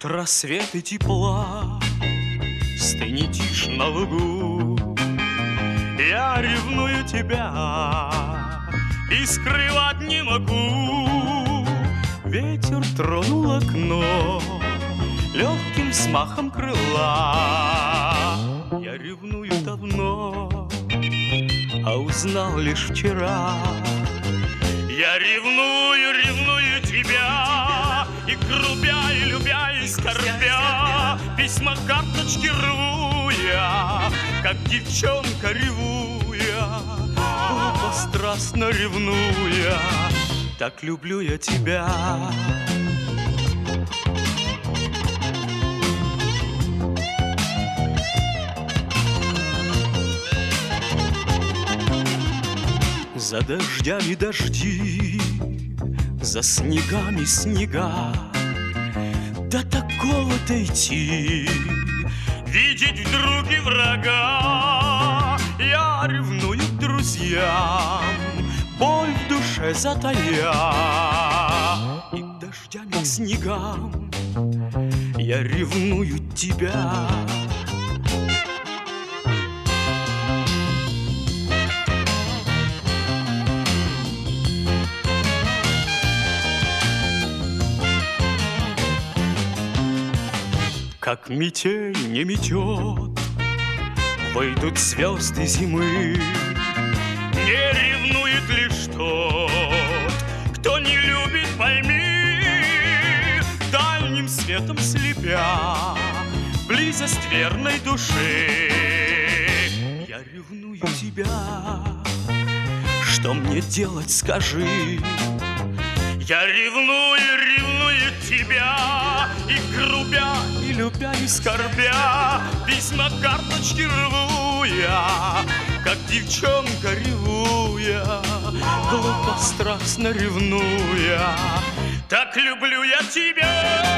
Ждут рассвет и тепла, стынет тишь на лугу. Я ревную тебя и скрывать не могу. Ветер тронул окно легким взмахом крыла. Я ревную давно, а узнал лишь вчера. Я ревную тебя, и грубя, и любя, и скорбя, письма, карточки рву я, как девчонка ревуя, глупо, страстно ревнуя. Так люблю я тебя. За дождями дожди, за снегами снега. До такого-то идти, видеть в друге врага. Я ревную к друзьям, боль в душе затая. И к дождям, и к снегам я ревную тебя. Как метель не метет, выйдут звезды зимы. Не ревнует лишь тот, кто не любит, пойми. Дальним светом слепя близость верной души. Я ревную тебя, что мне делать, скажи. Я ревную тебя, и грубя, и любя, и скорбя, письма, карточки рву я, как девчонка ревуя, глупо, страстно ревнуя. Так люблю я тебя.